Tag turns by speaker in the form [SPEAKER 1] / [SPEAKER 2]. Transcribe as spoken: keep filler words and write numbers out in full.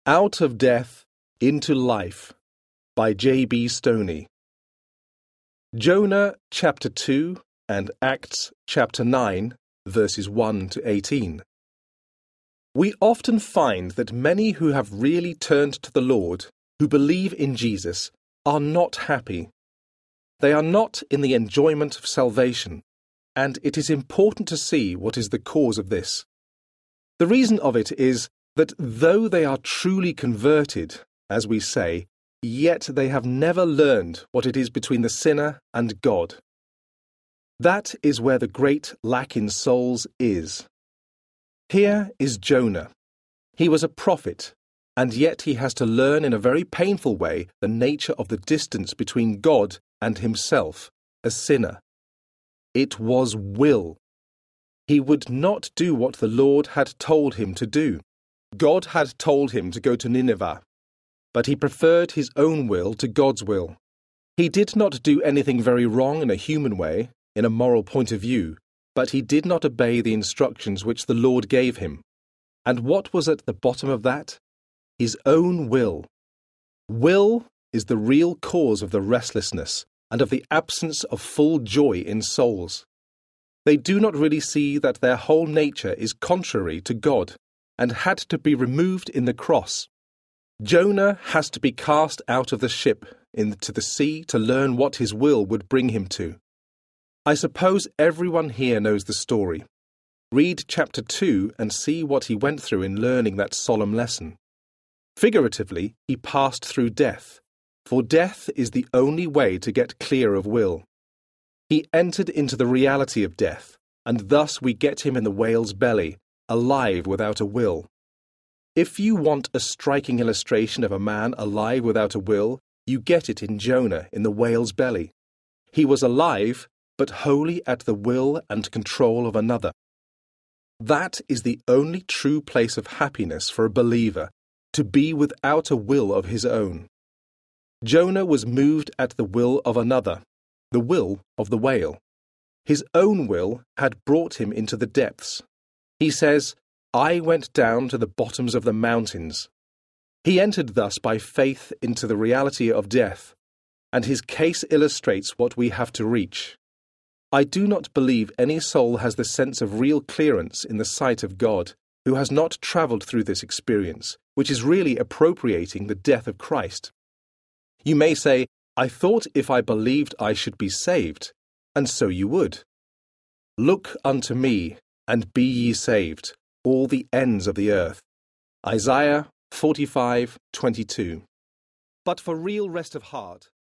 [SPEAKER 1] Out of Death into Life by J B Stoney. Jonah chapter two and Acts chapter nine, verses one to eighteen. We often find that many who have really turned to the Lord, who believe in Jesus, are not happy. They are not in the enjoyment of salvation, and it is important to see what is the cause of this. The reason of it is that though they are truly converted, as we say, yet they have never learned what it is between the sinner and God. That is where the great lack in souls is. Here is Jonah. He was a prophet, and yet he has to learn in a very painful way the nature of the distance between God and himself, a sinner. It was will. He would not do what the Lord had told him to do. God had told him to go to Nineveh, but he preferred his own will to God's will. He did not do anything very wrong in a human way, in a moral point of view, but he did not obey the instructions which the Lord gave him. And what was at the bottom of that? His own will. Will is the real cause of the restlessness and of the absence of full joy in souls. They do not really see that their whole nature is contrary to God, and had to be removed in the cross. Jonah has to be cast out of the ship into the sea to learn what his will would bring him to. I suppose everyone here knows the story. Read chapter two and see what he went through in learning that solemn lesson. Figuratively, he passed through death, for death is the only way to get clear of will. He entered into the reality of death, and thus we get him in the whale's belly, alive without a will. If you want a striking illustration of a man alive without a will, you get it in Jonah in the whale's belly. He was alive, but wholly at the will and control of another. That is the only true place of happiness for a believer, to be without a will of his own. Jonah was moved at the will of another, the will of the whale. His own will had brought him into the depths. He says, I went down to the bottoms of the mountains. He entered thus by faith into the reality of death, and his case illustrates what we have to reach. I do not believe any soul has the sense of real clearance in the sight of God who has not travelled through this experience, which is really appropriating the death of Christ. You may say, I thought if I believed I should be saved, and so you would. Look unto me, and be ye saved, all the ends of the earth. Isaiah forty-five twenty-two. But for real rest of heart,